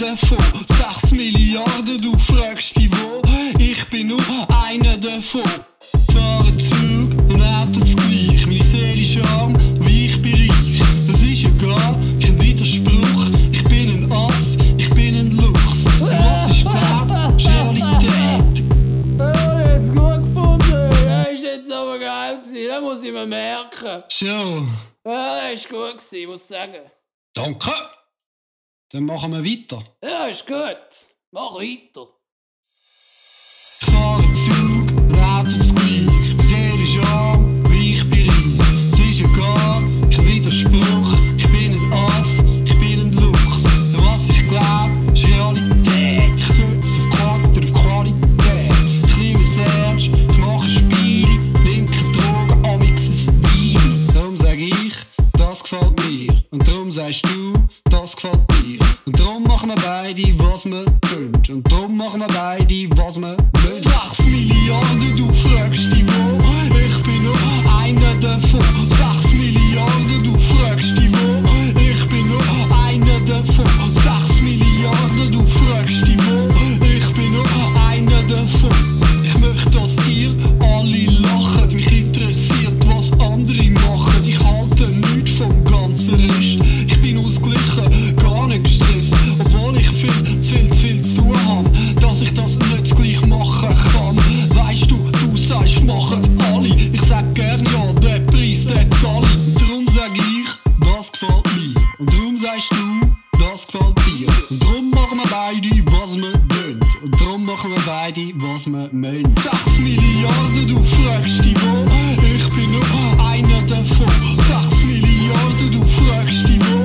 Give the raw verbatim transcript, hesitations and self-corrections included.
davon. Sechs Milliarden, du fragst dich wo? Ich bin nur einer davon. Fahren Zug und Autos gleich. Meine Seele ist arm, wie ich bin reich. Das ist ja gar kein Widerspruch. Ich bin ein Aff, ich bin ein Luchs. Was ist Glaub, ist Realität. Ja, ich hab's gut gefunden. Ja, ist jetzt aber geil gewesen. Das muss ich mir merken. So, Ja, das ist gut gewesen, muss ich sagen. danke. Dann machen wir weiter. Ja, ist gut. Mach weiter. Fahren Zug und Autos gleich. Meine Seele ist arm, wie ich bin reich. Es ist ja gar kein Widerspruch. Ich bin ein Aff, ich bin ein Luchs. Was ich glaub, ist Realität. Ich setze auf Charakter, auf Qualität. Ich liebe es ernst, ich mache Spiele. Linke Drogen, amix ein Wein. Darum sag ich, das gefällt mir. Und darum sagst du, das gefällt dir. Und darum machen wir beide, was wir wünschen. Und darum machen wir beide, was wir wollen. Sechs Milliarden, du fragst dich wo? Ich bin nur einer davon. Sechs Milliarden, du fragst dich wo? Ich bin nur einer davon. Sechs Milliarden, du fragst dich wo? Ich bin nur einer davon. Ich möchte, dass ihr alle lacht. Mich interessiert, was andere machen. Ich halte nichts vom ganzen Rest. Ich bin ausgeglichen, gar nicht gestresst. Obwohl ich viel, zu viel, zu viel zu tun habe, dass ich das nicht gleich machen kann. Weißt du, du sagst, machen alle. Ich sag gern ja, der Preis, der zahle ich. Darum sag ich, das gefällt mir. Und darum sagst du, das gefällt dir. Und darum machen wir beide, was wir wollen. Und darum machen wir beide, was wir wollen. Sechs Milliarden, du fragst dich wo? Ich bin nur einer davon. Sechs Milliarden, du fragst dich wo?